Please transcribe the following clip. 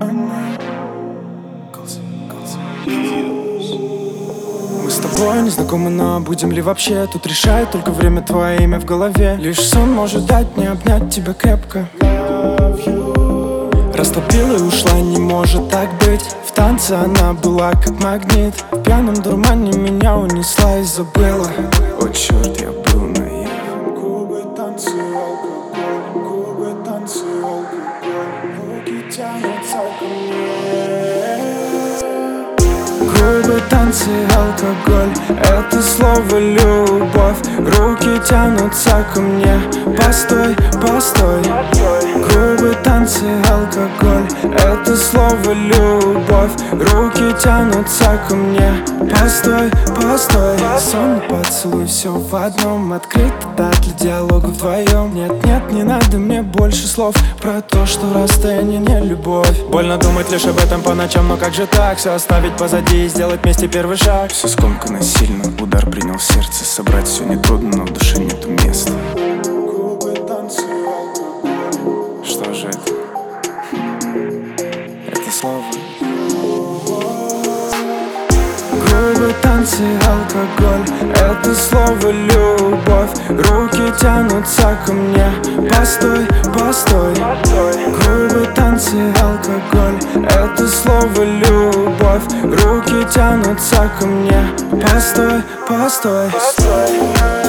Мы с тобой не знакомы, но будем ли вообще? Тут решает только время, твое имя в голове. Лишь сон может дать мне обнять тебя крепко. Растопила и ушла, не может так быть. В танце она была как магнит. В пьяном дурмане меня унесла и забыла. О, черт, я был наив. Губы, танцы, алкоголь. Губы, танцы, алкоголь. Руки тянутся ко мне. Губы, танцы, алкоголь. Это слово любовь. Руки тянутся ко мне. Постой, постой. Губы, танцы, алкоголь. Это слово любовь. Руки тянутся ко мне. Постой, постой. Сон и поцелуй, все в одном. Открыта для диалога вдвоем. Нет, нет, не надо мне больше слов про то, что расстояние не любовь. Больно думать лишь об этом по ночам, но как же так? Все оставить позади и сделать вместе первый шаг. Все скомкано сильно, удар принял в сердце. Собрать все нетрудно, но в душе нету места. Губы, танцы, алкоголь. Что же это? Это слово. Губы, танцы, алкоголь. Это слово любовь. Руки тянутся ко мне. Постой, постой. Губы, танцы, алкоголь. Это слово любовь. Руки тянутся ко мне. Постой, постой.